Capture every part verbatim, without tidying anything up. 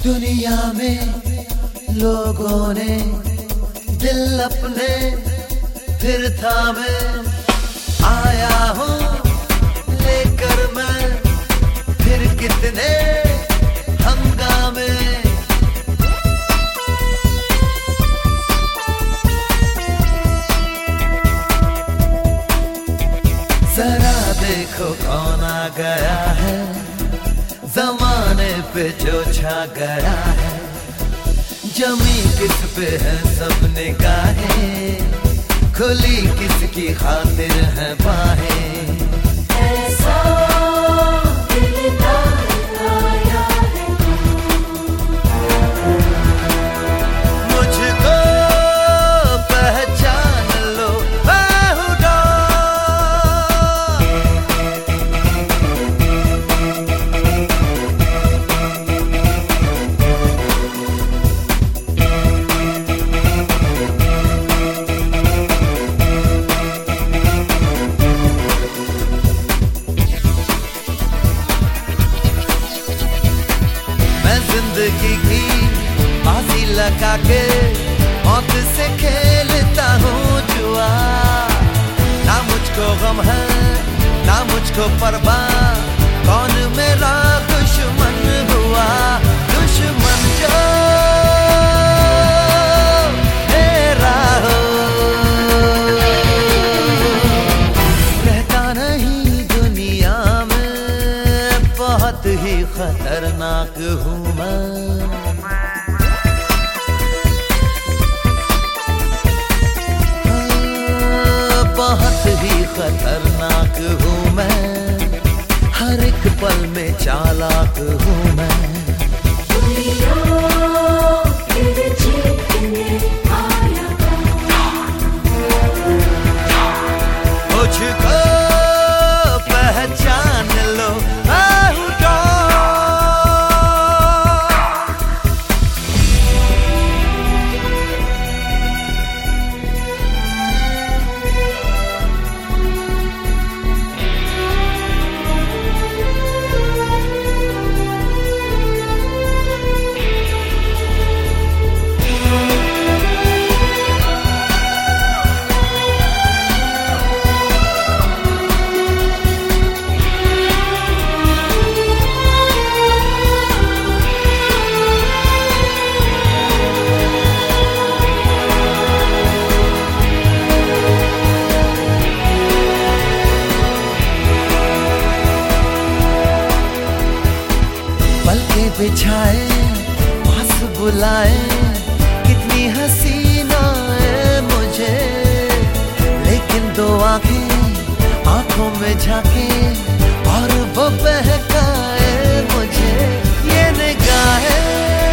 दुनिया में लोगों ने दिल अपने फिर थामे, आया हूँ लेकर मैं फिर कितने हंगामे। जरा देखो कौन आ गया है, जमाने पे जो छा गया है। जमी किस पे है सब निगाहें, खुली किसकी खातिर है बाहें। ऐसा दिलदार आया है मुझको पहचान लो बाहुडा। जिंदगी की बाजी लगा के मौत से खेलता हूँ जुआ। ना मुझको गम है ना मुझको परवाह, कौन मेरा दुश्मन हुआ। दुश्मन जो मेरा हो, रहता नहीं दुनिया में, बहुत ही खतरनाक हूँ मैं। बहुत ही खतरनाक हूँ मैं, हर एक पल में चालाक हूँ मैं। दुनिया फिर जीतने आया मुझको पहचान लो बाहुडा। पलके बिछाए पास बुलाए, कितनी हसीना है मुझे, लेकिन दो आंखें आंखों में झांके और वो बहकाए मुझे। ये निगाहें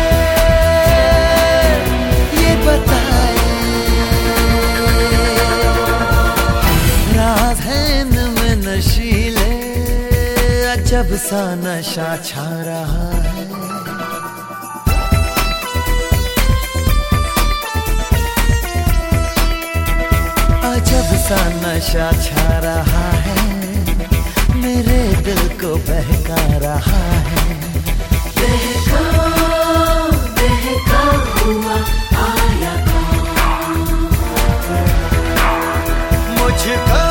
ये बताए राज है इनमें नशीले, अजब सा नशा छा रहा है। अजब सा नशा छा रहा है, मेरे दिल को बहका रहा है। बहका बहका हुआ आया मुझको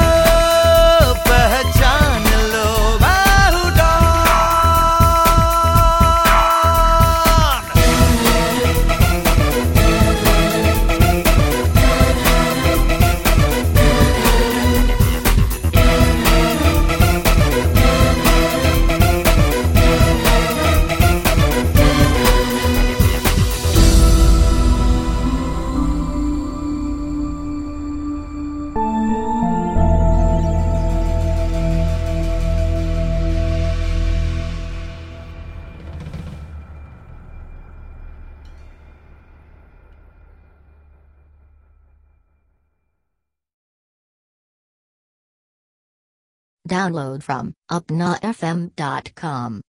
पहचान लो बाहुडा। Download from upnotfm dot com.